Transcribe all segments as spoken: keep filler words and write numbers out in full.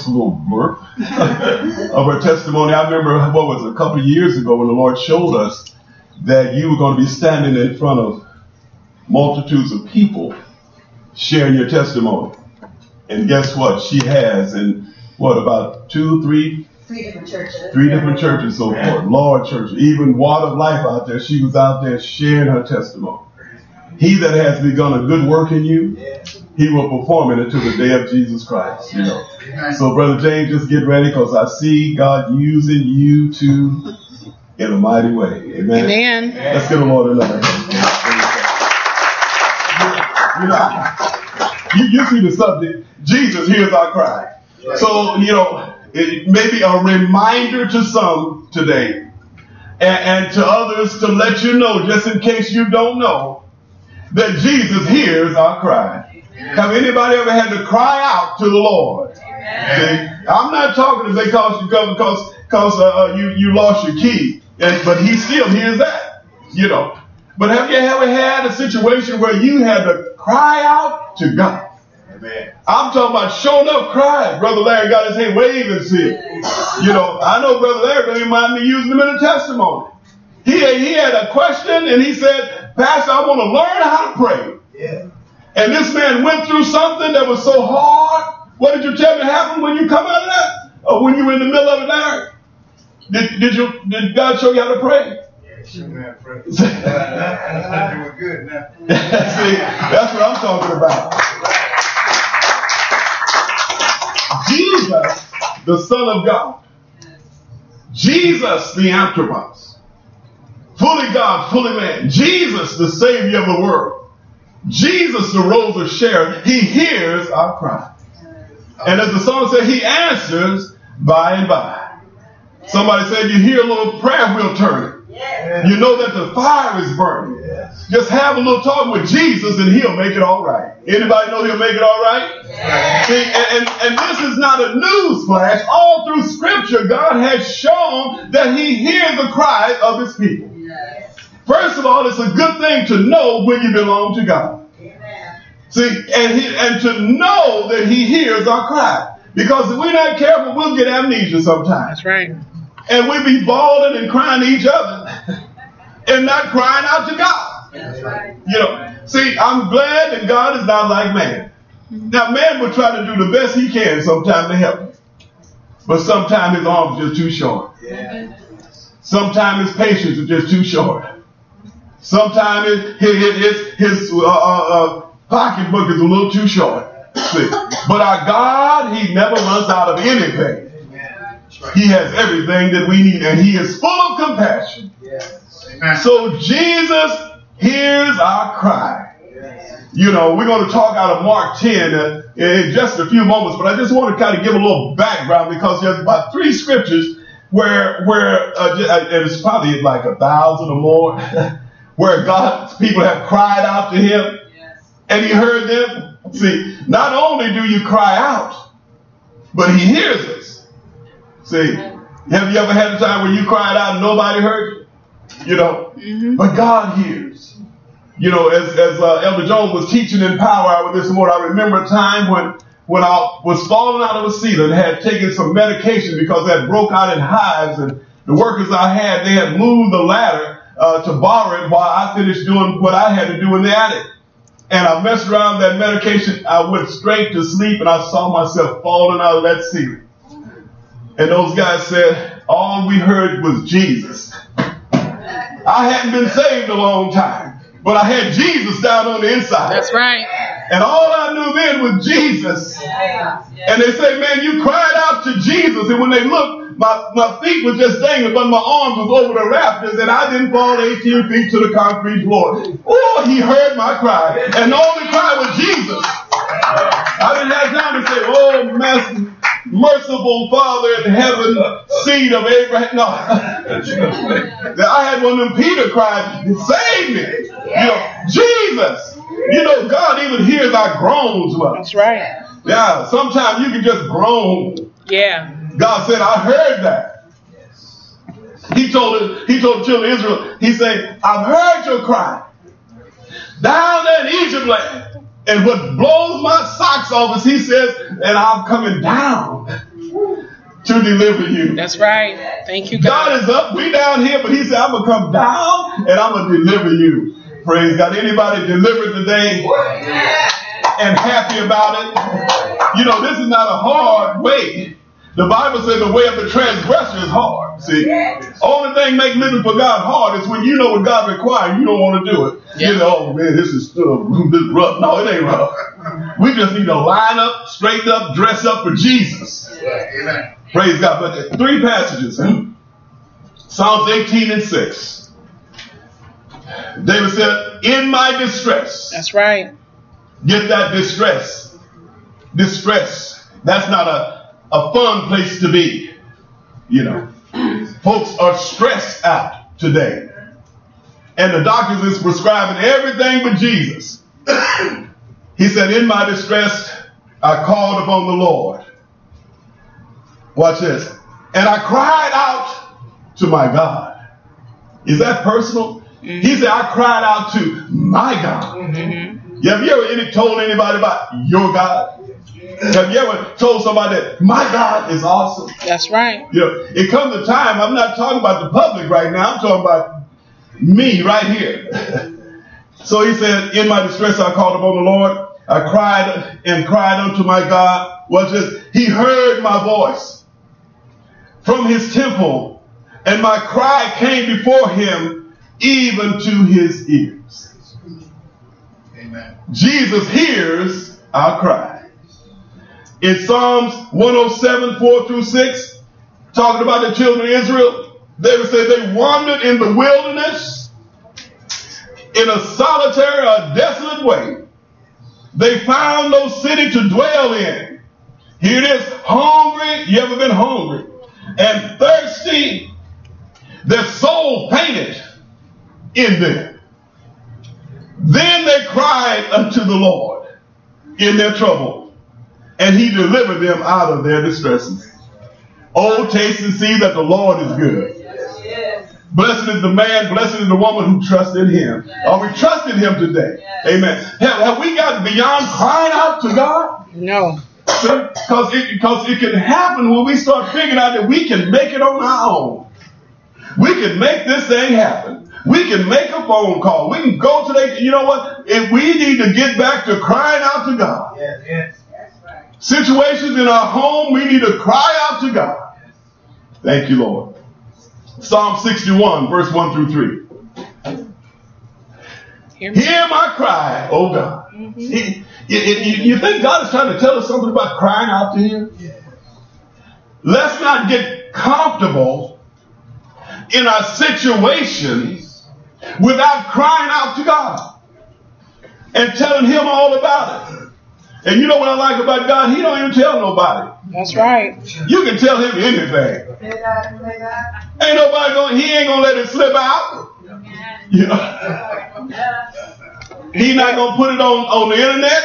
a little blurb of her testimony. I remember, what was it, a couple of years ago when the Lord showed us that you were going to be standing in front of multitudes of people sharing your testimony. And guess what? She has in, what, about two, three? Three different churches. Three different churches so far. Lord Church, even Water of Life out there. She was out there sharing her testimony. He that has begun a good work in you, he will perform it until the day of Jesus Christ. You know. So, Brother James, just get ready, because I see God using you too in a mighty way. Amen. Amen. Let's give the Lord another hand. You know, you, you see the subject. Jesus hears our cry. So, you know, it may be a reminder to some today, and, and to others to let you know, just in case you don't know, that Jesus hears our cry. Amen. Have anybody ever had to cry out to the Lord? See, I'm not talking to say cause you because because uh, you you lost your key, and, but He still hears that, you know. But have you ever had a situation where you had to cry out to God? Amen. I'm talking about showing up crying. Brother Larry got his hand waving, see. You know, I know Brother Larry don't even mind me using him in a testimony. He, he had a question and he said, Pastor, I want to learn how to pray. Yeah. And this man went through something that was so hard. What did you tell me happened when you come out of that? Or when you were in the middle of it, Larry? Did, did, you, did God show you how to pray? Yeah, show me how to pray. I'm doing good now. See, that's what I'm talking about. Jesus, the Son of God. Jesus, the Anthropos. Fully God, fully man. Jesus, the Savior of the world. Jesus, the Rose of Sharon. He hears our cry. And as the song said, He answers by and by. Somebody said, you hear a little prayer wheel turning. You know that the fire is burning. Yes. Just have a little talk with Jesus and He'll make it all right. Anybody know He'll make it all right? Yes. See, and, and, and this is not a news flash. All through Scripture, God has shown that He hears the cries of His people. Yes. First of all, it's a good thing to know when you belong to God. Amen. See, and, he, and to know that He hears our cry. Because if we're not careful, we'll get amnesia sometimes. That's right. And we be bawling and crying to each other and not crying out to God. That's right. You know, see, I'm glad that God is not like man. Now, man will try to do the best he can sometimes to help. But sometimes his arms are just too short. Yeah. Sometimes his patience is just too short. Sometimes his, his, his, his uh, uh, pocketbook is a little too short. See? But our God, He never runs out of anything. He has everything that we need, and He is full of compassion. Yes. So Jesus hears our cry. Yes. You know, we're going to talk out of Mark ten uh, in just a few moments, but I just want to kind of give a little background because there's about three scriptures where, where uh, and it's probably like a thousand or more, where God's people have cried out to Him, yes. and He heard them. See, not only do you cry out, but He hears us. See, have you ever had a time where you cried out and nobody heard you? You know, mm-hmm. But God hears. You know, as, as uh, Elder Jones was teaching in Power Hour this morning, I remember a time when, when I was falling out of a seat and had taken some medication because that broke out in hives, and the workers I had, they had moved the ladder uh, to borrow it while I finished doing what I had to do in the attic. And I messed around with that medication. I went straight to sleep and I saw myself falling out of that ceiling. And those guys said, all we heard was Jesus. I hadn't been saved a long time, but I had Jesus down on the inside. That's right. And all I knew then was Jesus. And they say, man, you cried out to Jesus. And when they looked, my, my feet were just dangling, but my arms was over the rafters, and I didn't fall eighteen feet to the concrete floor. Oh, He heard my cry. And the only cry was Jesus. I didn't have time to say, oh, Master, merciful Father in heaven, seed of Abraham. No. I had one of them Peter cried, save me. You know, Jesus. You know, God even hears our groans. Well. That's right. Yeah, sometimes you can just groan. Yeah. God said, I heard that. He told it, He told the children of Israel, He said, I've heard your cry. Down there in Egypt land. And what blows my socks off is He says, and I'm coming down to deliver you. That's right. Thank you, God. God is up, we down here, but he said, I'm going to come down and I'm going to deliver you. Praise God. Anybody delivered today and happy about it? You know, this is not a hard way. The Bible says the way of the transgressor is hard. See, only thing make living for God hard is when you know what God requires, you don't want to do it. Yeah. You know, oh man, this is still this is rough. No, it ain't rough. We just need to line up, straighten up, dress up for Jesus. Amen. Praise God. But three passages. Psalms eighteen and six. David said, in my distress. That's right. Get that distress. Distress. That's not a A fun place to be. You know, folks are stressed out today. And the doctors is prescribing everything but Jesus. He said, in my distress, I called upon the Lord. Watch this. And I cried out to my God. Is that personal? Mm-hmm. He said, I cried out to my God. Mm-hmm. Have you ever any, told anybody about your God? Have you ever told somebody that my God is awesome? That's right. You know, it comes a time, I'm not talking about the public right now, I'm talking about me right here. So he said, in my distress I called upon the Lord. I cried and cried unto my God. Watch this. He heard my voice from his temple, and my cry came before him even to his ears. Amen. Jesus hears our cry. In Psalms one oh seven, four through six, talking about the children of Israel, David said they wandered in the wilderness in a solitary or desolate way. They found no city to dwell in. Here it is, hungry. You ever been hungry? And thirsty. Their soul fainted in them. Then they cried unto the Lord in their trouble, and he delivered them out of their distresses. Oh, taste and see that the Lord is good. Yes. Blessed is the man, blessed is the woman who trusts in him. Yes. Are we trusting him today? Yes. Amen. Have, have we gotten beyond crying out to God? No. Because it, because it can happen when we start figuring out that we can make it on our own. We can make this thing happen. We can make a phone call. We can go to the, you know what? If we need to get back to crying out to God. Yes, yes. Situations in our home, we need to cry out to God. Thank you, Lord. Psalm sixty-one, verse one through three. Hear, Hear my cry, oh God. Mm-hmm. He, you, you, you think God is trying to tell us something about crying out to him? Yeah. Let's not get comfortable in our situations without crying out to God and telling him all about it. And you know what I like about God? He don't even tell nobody. That's right. You can tell him anything. Ain't nobody going, he ain't going to let it slip out. You know? He's not going to put it on, on the internet.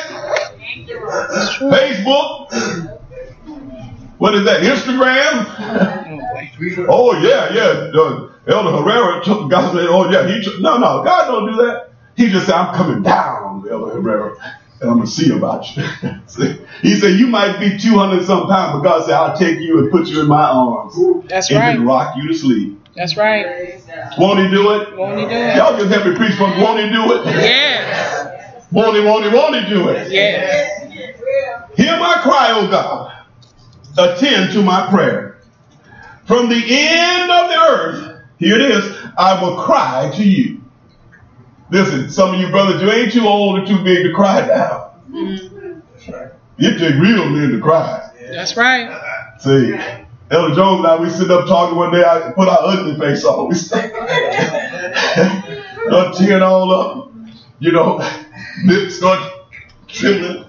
Facebook. What is that? Instagram? Oh, yeah, yeah. Uh, Elder Herrera took, God said, oh, yeah. He took, no, no, God don't do that. He just said, I'm coming down, Elder Herrera. And I'm going to see about you. He said, you might be two hundred some pounds, but God said, I'll take you and put you in my arms. That's and right. And rock you to sleep. That's right. Won't he do it? Won't he do it? Y'all just have me preach from, won't he do it? Yes. Won't he, won't he, won't he do it? Yes. Hear my cry, O God. Attend to my prayer. From the end of the earth, here it is, I will cry to you. Listen, some of you brothers, you ain't too old or too big to cry now. Mm-hmm. That's right. You take real men to cry. That's right. See, Elder Jones and I, we sit up talking one day, I put our ugly face on. We start tearing all up. You know, lips start trembling.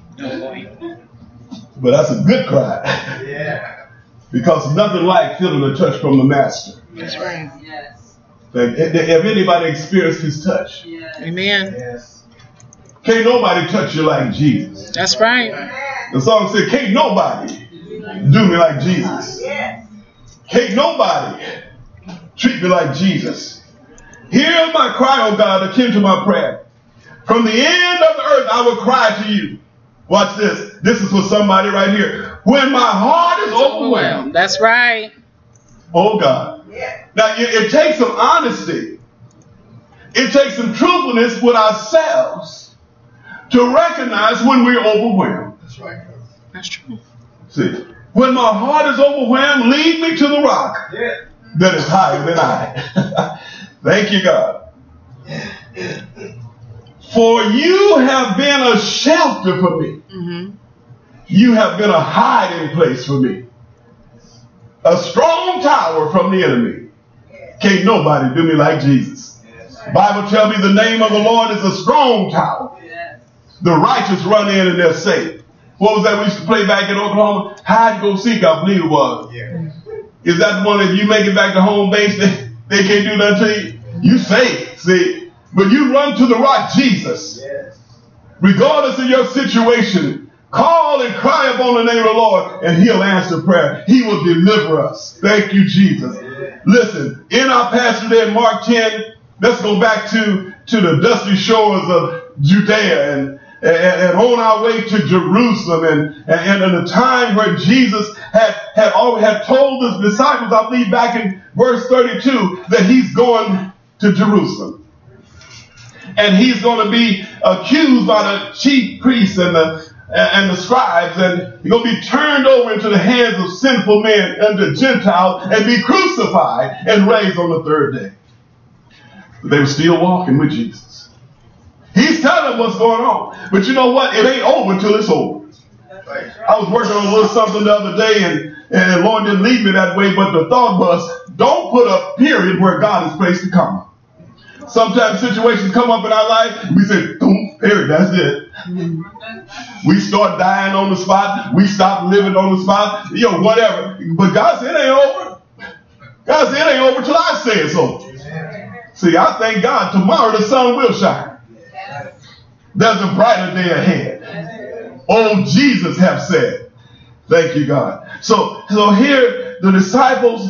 But that's a good cry. Yeah. Because nothing like feeling a touch from the Master. That's right. Yes. Have anybody experienced his touch? Yes. Amen. Yes. Can't nobody touch you like Jesus. That's right. The song said, can't nobody do me like Jesus. Yes. Can't nobody treat me like Jesus. Hear my cry, O God, attend to my prayer. From the end of the earth, I will cry to you. Watch this. This is for somebody right here. When my heart is overwhelmed. him. That's right. Oh, God. Now, it, it takes some honesty. It takes some truthfulness with ourselves to recognize when we're overwhelmed. That's right. That's true. See, when my heart is overwhelmed, lead me to the rock Yeah. that is higher than I. Thank you, God. For you have been a shelter for me. Mm-hmm. You have been a hiding place for me. A strong tower from the enemy. Can't nobody do me like Jesus. Bible tells me the name of the Lord is a strong tower. The righteous run in and they're safe. What was that we used to play back in Oklahoma? Hide and go seek, I believe it was. Yeah. Is that the one that if you make it back to home base, they, they can't do nothing to you? You safe, see. But you run to the rock, Jesus. Yes. Regardless of your situation, call and cry upon the name of the Lord and he'll answer prayer. He will deliver us. Thank you, Jesus. Listen, in our passage there in Mark ten, let's go back to, to the dusty shores of Judea and, and, and on our way to Jerusalem and, and, and in a time where Jesus had, had, already, had told his disciples, I believe back in verse thirty-two, that he's going to Jerusalem. And he's going to be accused by the chief priests and the and the scribes, and he's going to be turned over into the hands of sinful men and the Gentiles and be crucified and raised on the third day. But they were still walking with Jesus. He's telling them what's going on. But you know what? It ain't over until it's over. I was working on a little something the other day, and, and the Lord didn't lead me that way, but the thought was, don't put a period where God has placed a comma. Sometimes situations come up in our life, we say, boom, period, that's it. We start dying on the spot. We stop living on the spot. You know, whatever. But God said it ain't over. God said it ain't over till I say it's over. See, I thank God tomorrow the sun will shine. There's a brighter day ahead. Oh, Jesus have said. Thank you, God. So, so here the disciples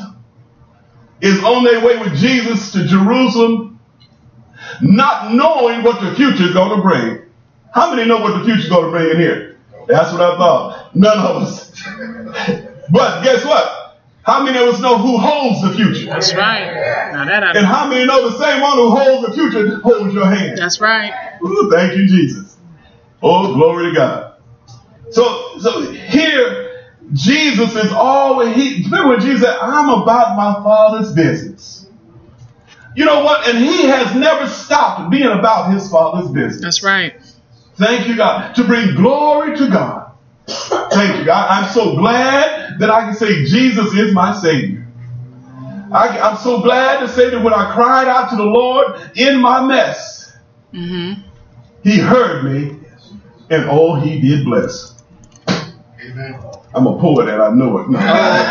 is on their way with Jesus to Jerusalem, not knowing what the future is going to bring. How many know what the future is going to bring in here? That's what I thought. None of us. But guess what? How many of us know who holds the future? That's right. Now that I And how many know the same one who holds the future holds your hand? That's right. Ooh, thank you, Jesus. Oh, glory to God. So, so here, Jesus is always, he, remember when Jesus said, I'm about my Father's business. You know what? And he has never stopped being about his Father's business. That's right. Thank you, God. To bring glory to God. Thank you, God. I'm so glad that I can say Jesus is my Savior. I, I'm so glad to say that when I cried out to the Lord in my mess, Mm-hmm. he heard me, and oh, he did bless. Amen. I'm a poet and I know it. No.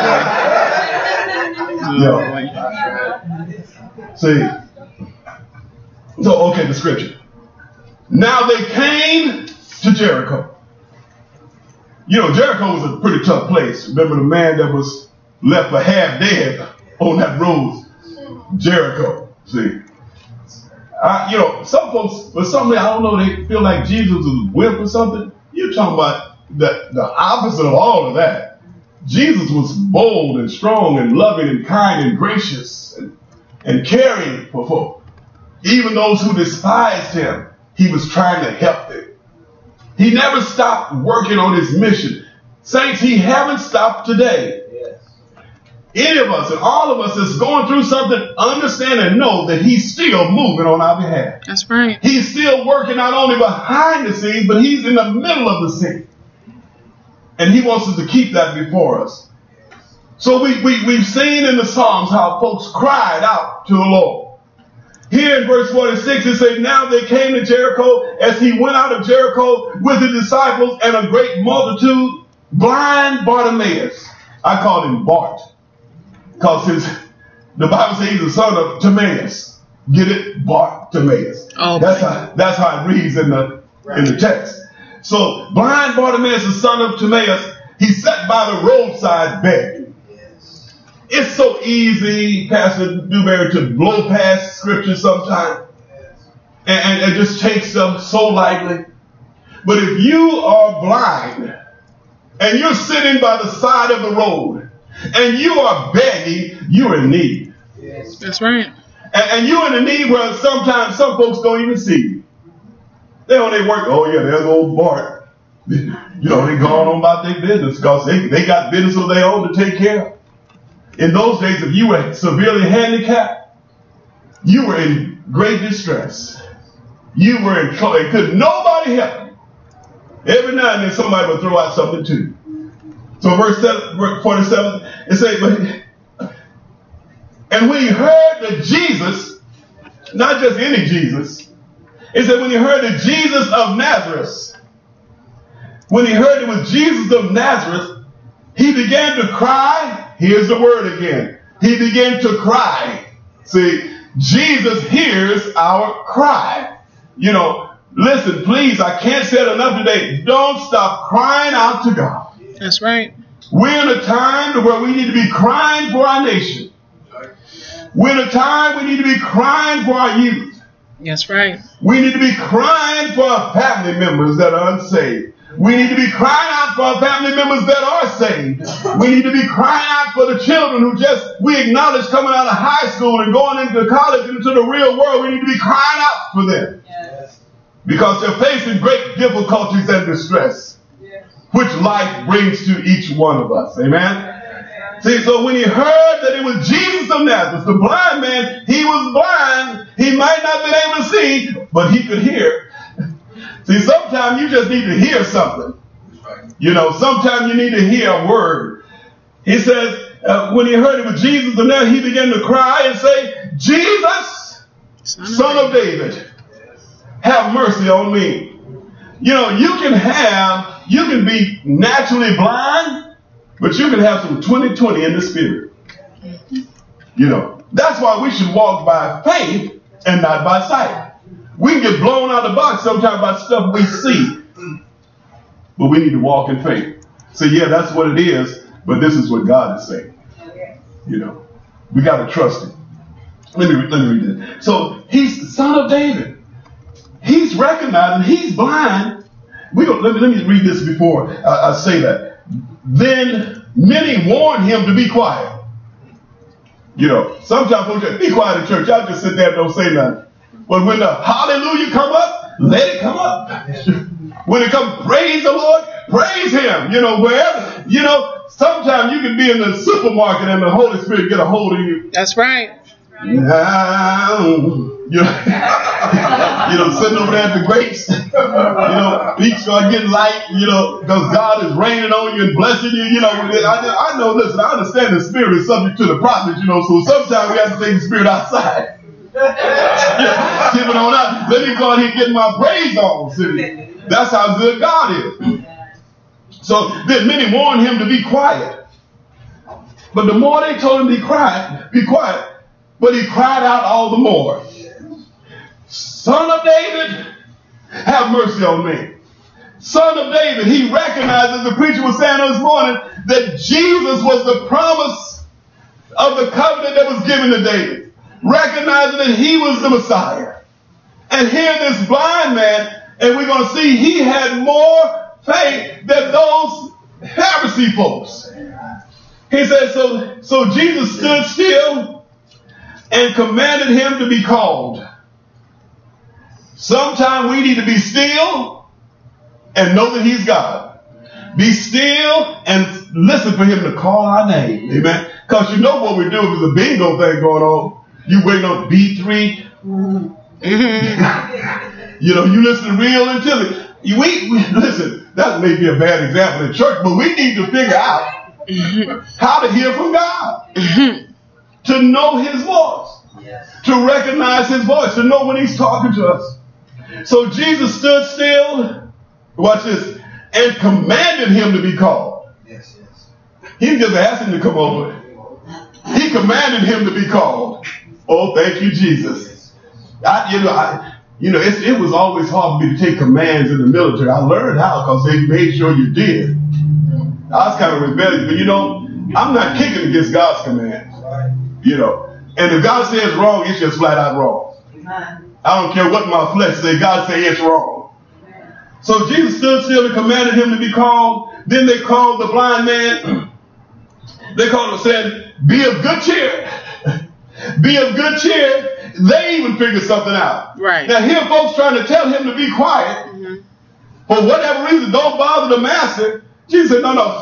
Oh, Yeah. See. So, okay, the scripture. Now they came to Jericho. You know, Jericho was a pretty tough place. Remember the man that was left for half dead on that road? Jericho. See. I, you know, some folks, for some reason, I don't know, they feel like Jesus was a whip or something. You're talking about the, the opposite of all of that. Jesus was bold and strong and loving and kind and gracious and, and caring for folk. Even those who despised him, he was trying to help them. He never stopped working on his mission. Saints, he haven't stopped today. Yes. Any of us and all of us that's going through something, understand and know that he's still moving on our behalf. That's right. He's still working not only behind the scenes, but he's in the middle of the scene. And he wants us to keep that before us. So we, we, we've seen in the Psalms how folks cried out to the Lord. Here in verse forty-six, it says, now they came to Jericho. As he went out of Jericho with his disciples and a great multitude, blind Bartimaeus. I call him Bart. Because his, the Bible says he's the son of Timaeus. Get it? Bartimaeus. Oh, that's how that's how it reads in the in the text. So blind Bartimaeus, the son of Timaeus, he sat by the roadside begging. It's so easy, Pastor Dewberry, to blow past scripture sometimes and, and, and just take stuff so lightly. But if you are blind and you're sitting by the side of the road and you are begging, you're in need. Yes. That's right. And, and you're in a need where sometimes some folks don't even see you. They on their work, oh yeah, there's old Bart. You know, they going on about their business because they, they got business of their own to take care of. In those days, if you were severely handicapped, you were in great distress. You were in trouble. And could nobody help you. Every now and then somebody would throw out something to you. So verse forty-seven, it says, but, and when he heard that Jesus, not just any Jesus, it said when he heard that Jesus of Nazareth, when he heard it was Jesus of Nazareth, he began to cry. Here's the word again. He began to cry. See, Jesus hears our cry. You know, listen, please, I can't say it enough today. Don't stop crying out to God. That's right. We're in a time where we need to be crying for our nation. We're in a time we need to be crying for our youth. That's right. We need to be crying for our family members that are unsaved. We need to be crying out for our family members that are saved. We need to be crying out for the children who just, we acknowledge coming out of high school and going into college and into the real world. We need to be crying out for them. Yes. Because they're facing great difficulties and distress, yes, which life brings to each one of us. Amen. See, so when he heard that it was Jesus of Nazareth, the blind man, he was blind. He might not have been able to see, but he could hear. See, sometimes you just need to hear something. You know, sometimes you need to hear a word. He says, uh, when he heard it was Jesus of Nazareth, he began to cry and say, Jesus, Son of, Son of David, have mercy on me. You know, you can have, you can be naturally blind, but you can have some twenty twenty in the spirit. You know, that's why we should walk by faith and not by sight. We can get blown out of the box sometimes by stuff we see, but we need to walk in faith. So yeah, that's what it is, but this is what God is saying. You know, we got to trust him. Let me, let me read this. So he's the Son of David. He's recognizing he's blind. We don't, let me, let me read this before I, I say that. Then many warned him to be quiet. You know, sometimes folks say, be quiet in church. Y'all just sit there and don't say nothing. But when the hallelujah come up, let it come up. When it comes, praise the Lord, praise him. You know, wherever, you know, sometimes you can be in the supermarket and the Holy Spirit get a hold of you. That's right. Now, you know, you know, sitting over there at the grapes, you know, feet start getting light, you know, because God is raining on you and blessing you. You know, I, I know, listen, I understand the spirit is subject to the prophet, you know, so sometimes we have to take the spirit outside. Yeah, give it on up. Let me go ahead and get my praise on. See? That's how good God is. So then many warned him to be quiet. But the more they told him to be quiet, be quiet, but he cried out all the more. Son of David, have mercy on me. Son of David, he recognized, as the preacher was saying this morning, that Jesus was the promise of the covenant that was given to David. Recognizing that he was the Messiah. And here this blind man, and we're going to see he had more faith than those Pharisee folks. He said, so, so Jesus stood still and commanded him to be called. Sometimes we need to be still and know that he's God. Be still and listen for him to call our name. Amen. Because you know what we're doing. There's a bingo thing going on. You waiting on B three. Mm-hmm. You know, you listen real intently. We, we listen, that may be a bad example in church, but we need to figure out how to hear from God. To know his voice. Yes. To recognize his voice. To know when he's talking to us. So Jesus stood still. Watch this. And commanded him to be called. Yes, yes. He didn't just ask him to come over. He commanded him to be called. Oh, thank you, Jesus. I, you know, I, you know, it's, it was always hard for me to take commands in the military. I learned how because they made sure you did. I was kind of rebellious, but you know, I'm not kicking against God's commands. You know, and if God says wrong, it's just flat out wrong. I don't care what my flesh says. God says it's wrong. So Jesus stood still and commanded him to be called. Then they called the blind man. They called him saying, be of good cheer. Be of good cheer. They even figured something out. Right. Now here folks trying to tell him to be quiet. Mm-hmm. For whatever reason, don't bother the master. Jesus said, no, no.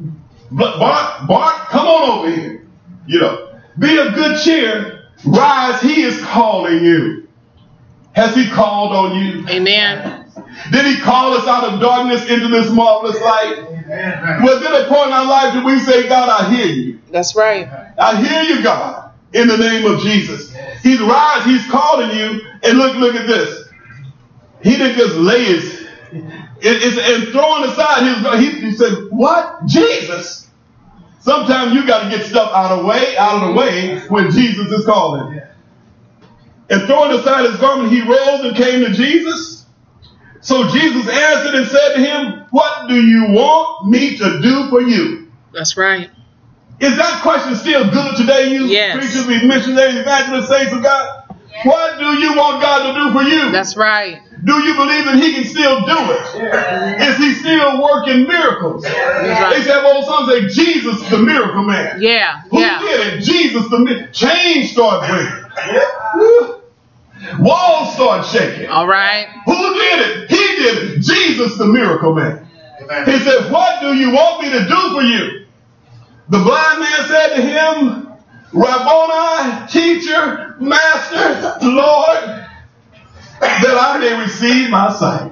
Bart, Bart, come on over here. You know, be of good cheer. Rise, he is calling you. Has he called on you? Amen. Did he call us out of darkness into this marvelous light? Amen. Was there a point in our life that we say, God, I hear you? That's right. I hear you, God, in the name of Jesus. He's rise, he's calling you. And look, look at this. He didn't just lay his, it, it's, and throwing aside his, he, he said, what? Jesus? Sometimes you got to get stuff out of the way, out of the way when Jesus is calling. And throwing aside his garment, he rose and came to Jesus. So Jesus answered and said to him, what do you want me to do for you? That's right. Is that question still good today, you yes. preachers, these missionaries, evangelists, saints of God? Yes. What do you want God to do for you? That's right. Do you believe that he can still do it? Yeah. Is he still working miracles? Yeah. They said, old song say, Jesus the miracle man. Yeah. Who yeah. did it? Jesus the miracle. Chains start breaking. Yeah. Walls start shaking. All right. Who did it? He did it. Jesus the miracle man. Amen. He said, what do you want me to do for you? The blind man said to him, Rabboni, teacher, master, Lord, that I may receive my sight.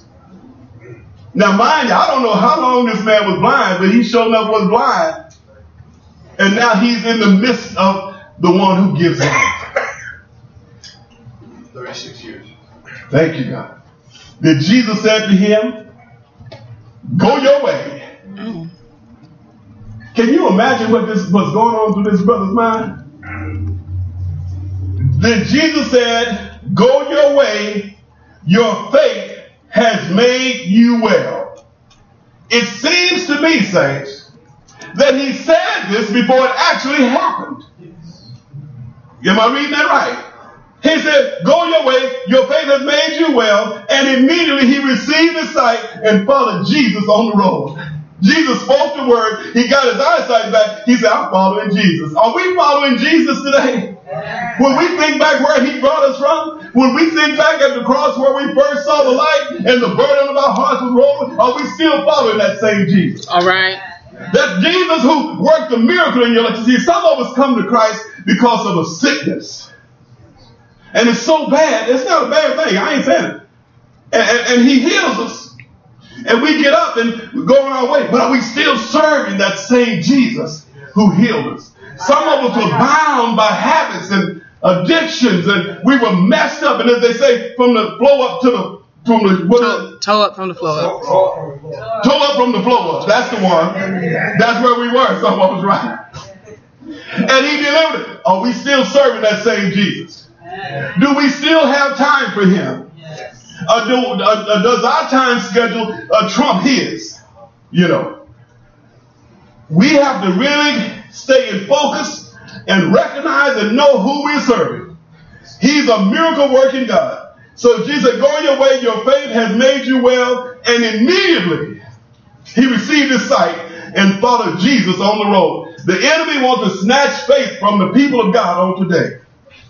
Now, mind you, I don't know how long this man was blind, but he sure enough was blind. And now he's in the midst of the one who gives life. thirty-six years. Thank you, God. Then Jesus said to him, go your way. Mm. Can you imagine what this what's going on through this brother's mind? Then Jesus said, go your way, your faith has made you well. It seems to me, saints, that he said this before it actually happened. Am I reading that right? He said, go your way, your faith has made you well, and immediately he received his sight and followed Jesus on the road. Jesus spoke the word. He got his eyesight back. He said, I'm following Jesus. Are we following Jesus today? When we think back where he brought us from, when we think back at the cross where we first saw the light and the burden of our hearts was rolling, are we still following that same Jesus? All right. That Jesus who worked a miracle in your life. You see, some of us come to Christ because of a sickness. And it's so bad. It's not a bad thing. I ain't saying it. And, and, and he heals us. And we get up and go on our way. But are we still serving that same Jesus who healed us? Some of us were bound by habits and addictions, and we were messed up. And as they say, from the flow up to the from the what toe, toe up from the floor up. Toe up from the floor up. That's the one. That's where we were. Some of us, right? And he delivered it. Are we still serving that same Jesus? Do we still have time for him? Uh, do, uh, uh, does our time schedule uh, trump his? You know, we have to really stay in focus and recognize and know who we're serving. He's a miracle working God. So Jesus said, go your way, your faith has made you well. And immediately he received his sight and followed Jesus on the road. The enemy wants to snatch faith from the people of God on today.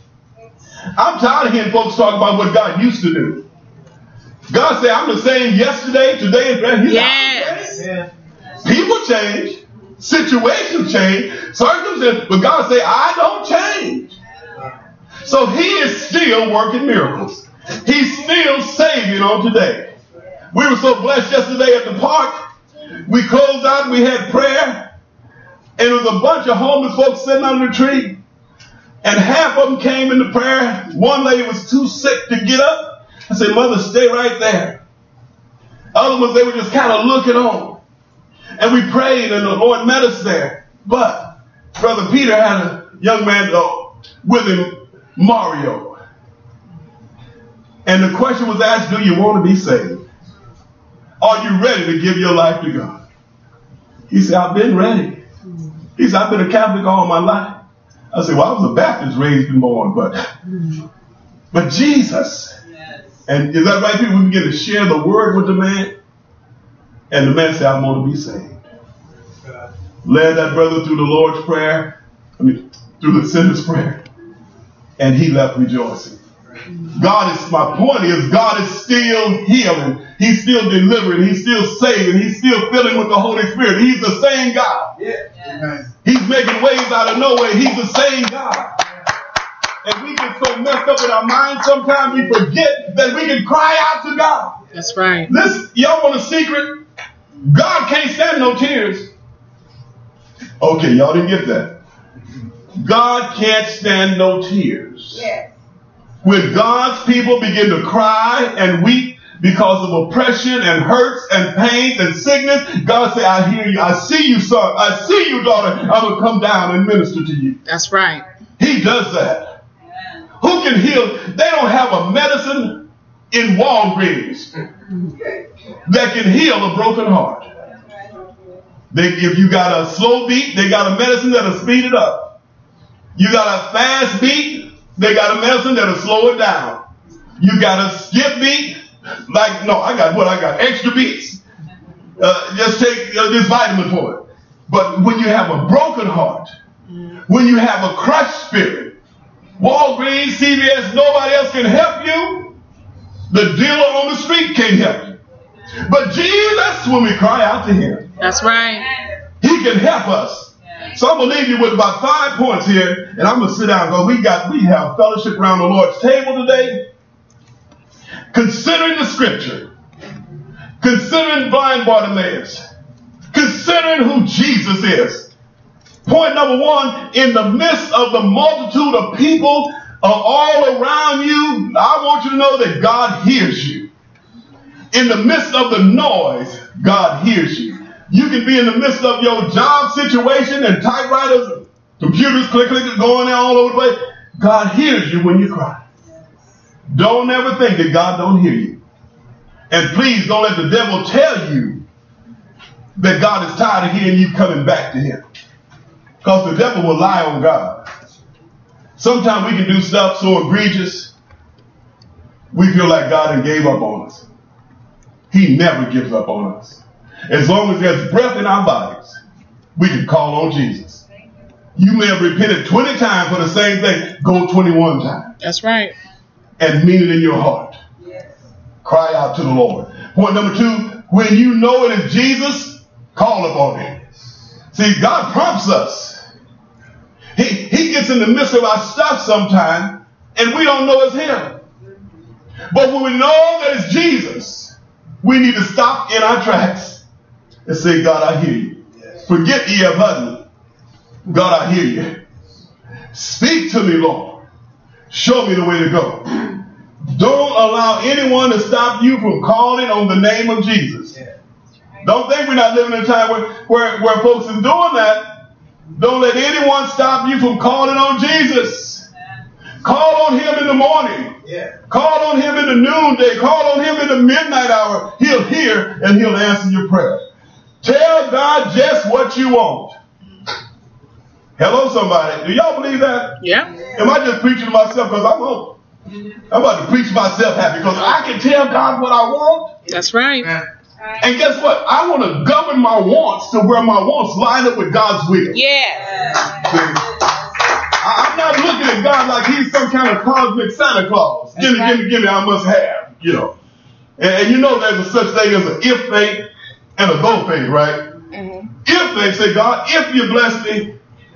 I'm tired of hearing folks talk about what God used to do. God said, I'm the same yesterday, today, and forever. Yes. Yes. People change. Situations change. Circumstances. But God said, I don't change. So he is still working miracles. He's still saving on today. We were so blessed yesterday at the park. We closed out. We had prayer. And there was a bunch of homeless folks sitting under the tree. And half of them came into prayer. One lady was too sick to get up. I said, Mother, stay right there. Other ones, they were just kind of looking on. And we prayed, and the Lord met us there. But Brother Peter had a young man though, with him, Mario. And the question was asked, do you want to be saved? Are you ready to give your life to God? He said, I've been ready. He said, I've been a Catholic all my life. I said, well, I was a Baptist raised and born, but, but Jesus. And is that right, people? We begin to share the word with the man. And the man said, I want to be saved. led that brother through the Lord's Prayer, I mean, through the sinner's prayer, and he left rejoicing. God is, my point is, God is still healing. He's still delivering. He's still saving. He's still filling with the Holy Spirit. He's the same God. Yeah. He's making ways out of nowhere. He's the same God. And we get so messed up in our minds, sometimes we forget that we can cry out to God. That's right. Listen, y'all want a secret? God can't stand no tears. Okay, y'all didn't get that. God can't stand no tears. Yes. When God's people begin to cry and weep because of oppression and hurts and pains and sickness, God say, I hear you. I see you, son. I see you, daughter. I'm going to come down and minister to you. That's right. He does that. Who can heal? They don't have a medicine in Walgreens that can heal a broken heart. They, if you got a slow beat, they got a medicine that'll speed it up. You got a fast beat, they got a medicine that'll slow it down. You got a skip beat, like, no, I got what? I got extra beats. Uh, just take uh, this vitamin for it. But when you have a broken heart, when you have a crushed spirit, Walgreens, C V S, nobody else can help you. The dealer on the street can't help you. But Jesus, when we cry out to him, that's right, he can help us. So I'm going to leave you with about five points here, and I'm going to sit down and go, we got, we have fellowship around the Lord's table today. Considering the scripture, considering blind Bartimaeus, considering who Jesus is. Point number one, in the midst of the multitude of people uh, all around you, I want you to know that God hears you. In the midst of the noise, God hears you. You can be in the midst of your job situation and typewriters, computers click, click, going there all over the place. God hears you when you cry. Don't ever think that God don't hear you. And please don't let the devil tell you that God is tired of hearing you coming back to him. Because the devil will lie on God. Sometimes we can do stuff so egregious, we feel like God had gave up on us. He never gives up on us. As long as there's breath in our bodies, we can call on Jesus. You may have repented twenty times for the same thing. Go twenty-one times. That's right. And mean it in your heart. Yes. Cry out to the Lord. Point number two, when you know it is Jesus, call upon him. See, God prompts us. He, he gets in the midst of our stuff sometime, and we don't know it's him. But when we know that it's Jesus, we need to stop in our tracks and say, God, I hear you. Yes. Forget E F Hutton. God, I hear you. Speak to me, Lord. Show me the way to go. Don't allow anyone to stop you from calling on the name of Jesus. Yeah. Don't think we're not living in a time where, where, where folks are doing that. Don't let anyone stop you from calling on Jesus. Call on him in the morning. Yeah. Call on him in the noonday. Call on him in the midnight hour. He'll hear and he'll answer your prayer. Tell God just what you want. Hello, somebody. Do y'all believe that? Yeah. Am I just preaching to myself because I'm old? I'm about to preach myself happy because I can tell God what I want. That's right. And guess what? I want to govern my wants to where my wants line up with God's will. Yeah. I'm not looking at God like he's some kind of cosmic Santa Claus. That's give me, right. give me, give me, I must have, you know. And, and you know there's a such thing as an if faith and a go faith, right? Mm-hmm. If faith, say, God, if you bless me,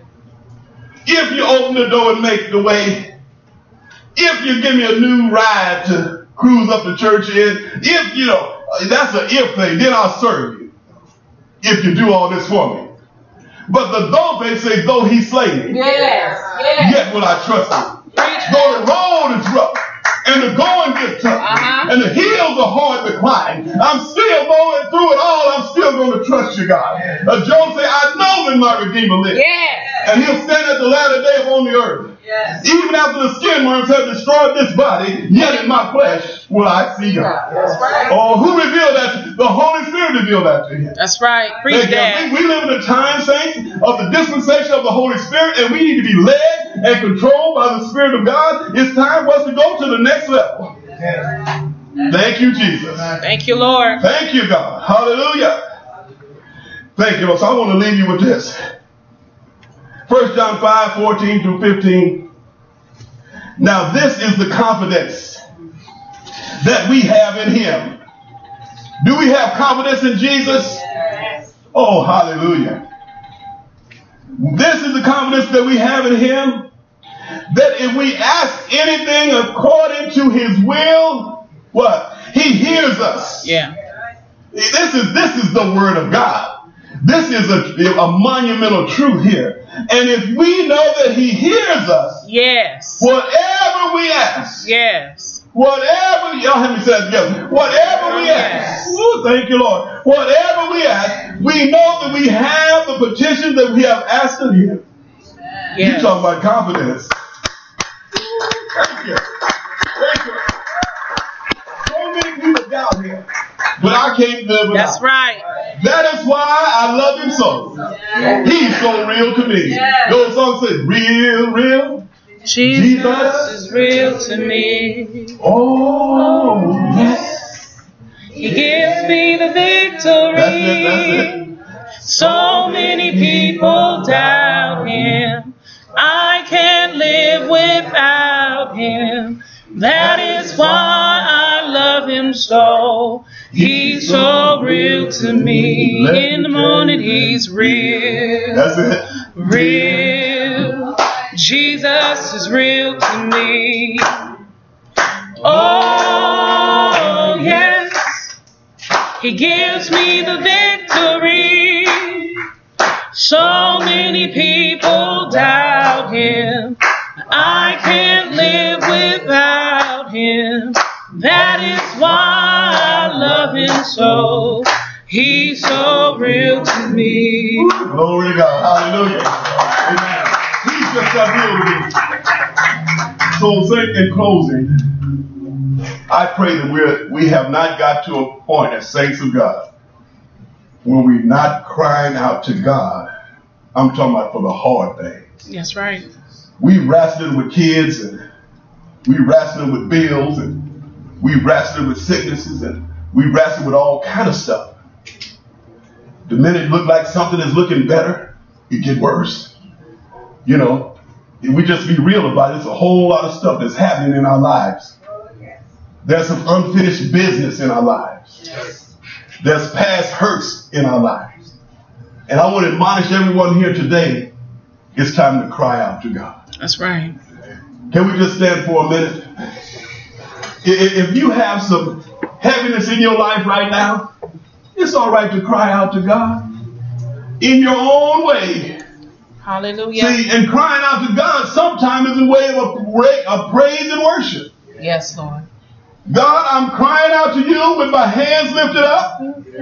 if you open the door and make the way, if you give me a new ride to cruise up the church in, if, you know, that's an if thing, then I'll serve you. If you do all this for me. But the though faith says, though he slay me, yes, yes. yet will I trust him. Though the road is rough, and the going gets tough, uh-huh. and the hills are hard to climb, I'm still going through it all, I'm still going to trust you, God. Uh, Job said, I know that my Redeemer lives. Yes. And he'll stand at the latter day upon the earth. Yes. Even after the skin worms have destroyed this body, yet in my flesh will I see God. That's right. Oh, who revealed that? The Holy Spirit revealed that to him. That's right. Preach that. We, we live in a time, saints, of the dispensation of the Holy Spirit, and we need to be led and controlled by the Spirit of God. It's time for us to go to the next level. Yes. Thank you, Jesus. Thank you, Lord. Thank you, God. Hallelujah. Thank you, Lord. So I want to leave you with this. First John five, fourteen through fifteen. Now this is the confidence that we have in him. Do we have confidence in Jesus? Yes. Oh, hallelujah. This is the confidence that we have in him, that if we ask anything according to his will, what? He hears us. Yeah. This is, this is the word of God. This is a, a monumental truth here. And if we know that he hears us, Yes. whatever we ask, Yes. whatever, y'all have me say that together, whatever we ask, ooh, thank you, Lord, whatever we ask, we know that we have the petition that we have asked of him. Yes. You talking about confidence. Thank you. Thank you. So many people doubt him, but I can't live without. That's right. That is why I love him so. He's so real to me. The old song says, real, real. Jesus, Jesus is real to me. Oh, yes. He gives me the victory. That's it, that's it. So many people doubt him. I can't live without him. That is why I love him so. He's so real to me. In the morning he's real. That's it. Real. Jesus is real to me. Oh, yes. He gives me the victory. So many people doubt him. I can't live without him. That is why I love him so. He's so real to me. Glory to God. Hallelujah. Amen. He's just that real to me. So, say in closing, I pray that we're, we have not got to a point as saints of God where we're not crying out to God. I'm talking about for the hard things. That's right. We wrestling with kids, and we wrestling with bills, and we wrestling with sicknesses, and we wrestling with all kind of stuff. The minute it look like something is looking better, it get worse. You know, if we just be real about it, it's a whole lot of stuff that's happening in our lives. There's some unfinished business in our lives. There's past hurts in our lives. And I want to admonish everyone here today, it's time to cry out to God. That's right. Can we just stand for a minute? If you have some heaviness in your life right now, it's all right to cry out to God in your own way. Hallelujah. See, and crying out to God sometimes is a way of, a, of praise and worship. Yes, Lord. God, I'm crying out to you with my hands lifted up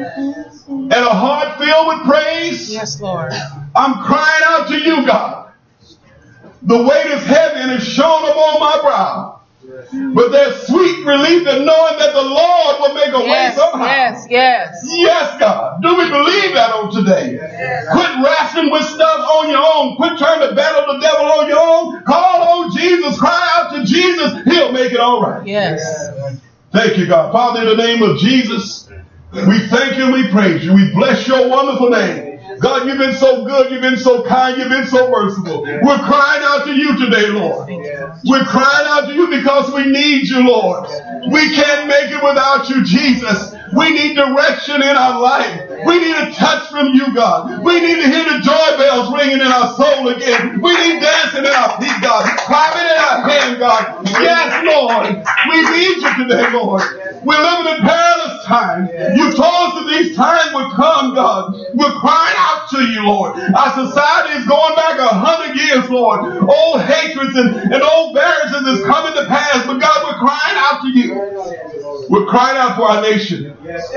and a heart filled with praise. Yes, Lord. I'm crying out to you, God. The weight is heavy and is shown upon my brow. But there's sweet relief in knowing that the Lord will make a Yes, way somehow. yes, yes. Yes, God. Do we believe that on today? Quit wrestling with stuff on your own. Quit trying to battle the devil on your own. Call on Jesus. Cry out to Jesus. He'll make it all right. Yes. Thank you, God. Father, in the name of Jesus, we thank you and we praise you. We bless your wonderful name. God, you've been so good. You've been so kind. You've been so merciful. We're crying out to you today, Lord. We're crying out to you because we need you, Lord. We can't make it without you, Jesus. We need direction in our life. We need a touch from you, God. We need to hear the joy bells ringing in our soul again. We need dancing in our feet, God. Clapping in our hand, God. Yes, Lord. We need you today, Lord. We're living in perilous times. You told us that these times would come, God. We're crying out to you, Lord. Our society is going back a hundred years, Lord. Old hatreds and, and old marriages is coming to pass. But God, we're crying out to you. We're crying out for our nation.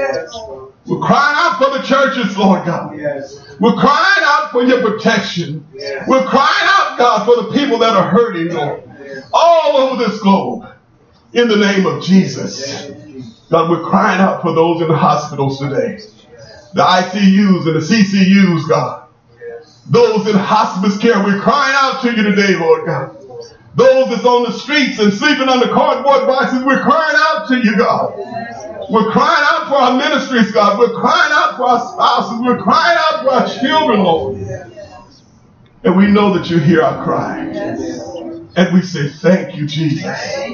We're crying out for the churches, Lord God. We're crying out for your protection. We're crying out, God, for the people that are hurting, Lord. All over this globe. In the name of Jesus. God, we're crying out for those in the hospitals today. The I C Us and the C C Us, God. Those in hospice care, we're crying out to you today, Lord God. Those that's on the streets and sleeping under cardboard boxes, we're crying out to you, God. We're crying out for our ministries, God. We're crying out for our spouses. We're crying out for our children, Lord. And we know that you hear our cry. And we say, thank you, Jesus.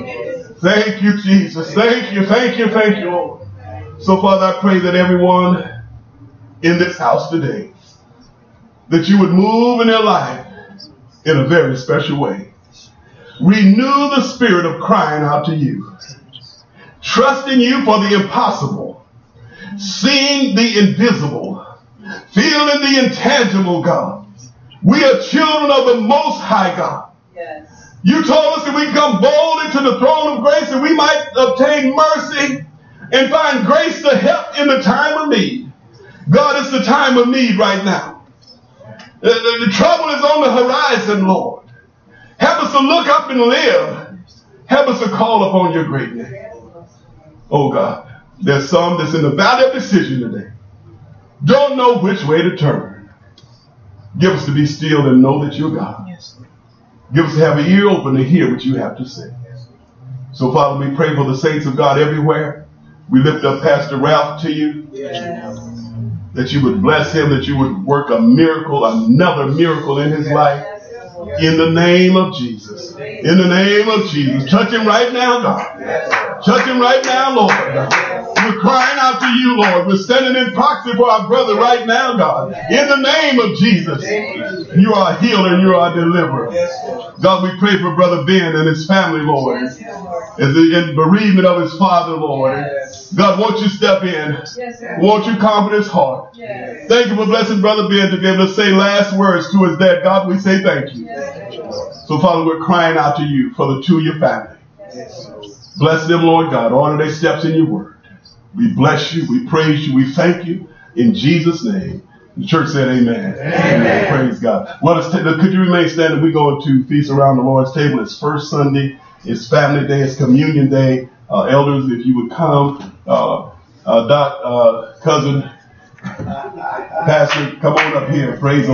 Thank you, Jesus. Thank you, thank you, thank you, Lord. So, Father, I pray that everyone in this house today, that you would move in their life in a very special way. Renew the spirit of crying out to you. Trusting you for the impossible. Seeing the invisible. Feeling the intangible, God. We are children of the Most High God. Yes. You told us that we come boldly to the throne of grace that we might obtain mercy and find grace to help in the time of need. God, it's the time of need right now. The, the, the trouble is on the horizon, Lord. Help us to look up and live. Help us to call upon your great name. Oh God, there's some that's in the valley of decision today. Don't know which way to turn. Give us to be still and know that you're God. Yes. Give us to have an ear open to hear what you have to say. So, Father, we pray for the saints of God everywhere. We lift up Pastor Ralph to you. Yes. That you would bless him, that you would work a miracle, another miracle in his life. In the name of Jesus. In the name of Jesus. Touch him right now, God. Touch him right now, Lord. We're crying out to you, Lord. We're standing in proxy for our brother right now, God. In the name of Jesus. You are a healer and you are a deliverer. God, we pray for Brother Ben and his family, Lord. As in bereavement of his father, Lord. God, won't you step in? Won't you comfort his heart? Thank you for blessing Brother Ben to be able to say last words to his dad. God, we say thank you. So, Father, we're crying out to you for the Tuya family. Bless them, Lord God. Order their steps in your word. We bless you. We praise you. We thank you. In Jesus' name. The church said amen. Amen. Amen. Praise God. Let us t- could you remain standing? We're going to feast around the Lord's table. It's first Sunday. It's family day. It's communion day. Uh, elders, if you would come. Uh, uh, Doc, uh, cousin, pastor, come on up here. Praise the